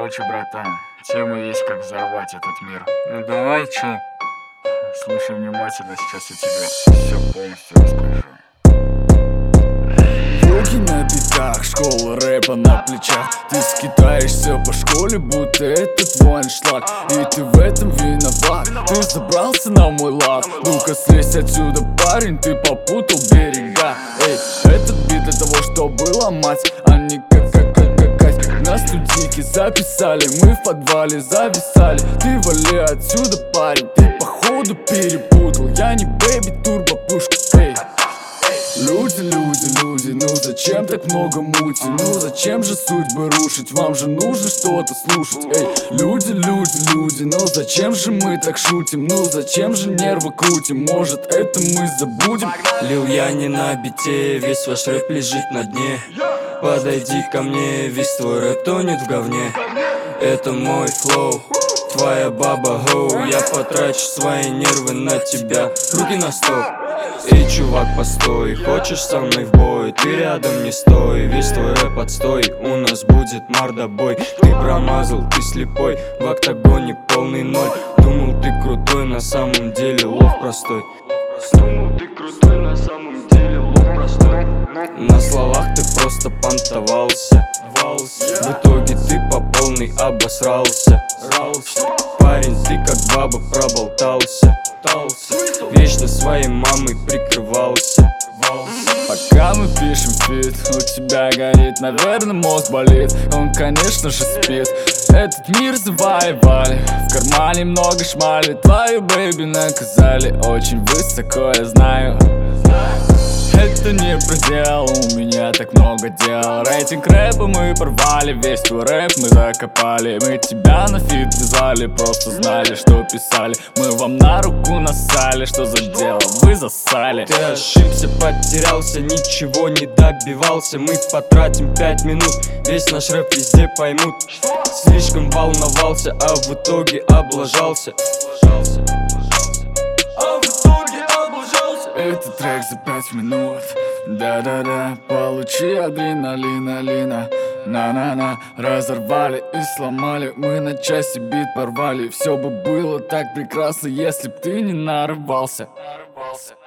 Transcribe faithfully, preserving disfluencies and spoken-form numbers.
Короче, братан, тема есть, как взорвать этот мир. Ну давай, чё? Слушай внимательно, сейчас я тебе все полностью расскажу. Руки на битах, школа рэпа на плечах. Ты скитаешься по школе, будто это твой аншлаг. И ты в этом виноват, ты забрался на мой лад. Ну-ка слезь отсюда, парень, ты попутал берега. Эй, этот бит для того, чтобы ломать, а не как как как как на студийке записали, мы в подвале зависали. Ты вали отсюда, парень, ты походу перепутал. Я не бэби турбо пушка, эй. Люди, люди, люди, ну зачем так много мути? Ну зачем же судьбы рушить? Вам же нужно что-то слушать. Эй, люди, люди, люди, ну зачем же мы так шутим? Ну зачем же нервы крутим? Может это мы забудем? Лил я не на бите, весь ваш рэп лежит на дне. Подойди ко мне, весь твой рэп тонет в говне. Это мой флоу, твоя баба гоу. Я потрачу свои нервы на тебя. Руки на стол. Эй, чувак, постой, хочешь со мной в бой? Ты рядом не стой, весь твой рэп отстой. У нас будет мордобой. Ты промазал, ты слепой, в октагоне полный ноль. Думал, ты крутой, на самом деле лох простой. Думал, ты крутой, на самом деле лох простой. На словах ты просто понтовался. В итоге ты по полной обосрался. Парень, ты как баба проболтался. Вечно своей мамой прикрывался. Пока мы пишем фит, у тебя горит, наверное, мозг болит. Он, конечно же, спит. Этот мир завоевали, в кармане много шмали. Твою бэйби наказали очень высоко, я знаю. Это не предел, у меня так много дел. Рейтинг рэпа мы порвали, весь твой рэп мы закопали. Мы тебя на фит вязали, просто знали, что писали. Мы вам на руку насали, что за дело вы засали. Ты ошибся, потерялся, ничего не добивался. Мы потратим пять минут, весь наш рэп везде поймут. Слишком волновался, а в итоге облажался. Этот трек за пять минут. Да-да-да, получи адреналина. На-на-на, разорвали и сломали. Мы на части бит порвали. Все бы было так прекрасно, если б ты не нарывался.